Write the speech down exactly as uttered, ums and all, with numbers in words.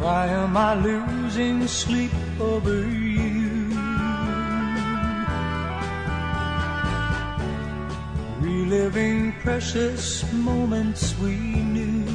Why am I losing sleep over you? Reliving precious moments we knew.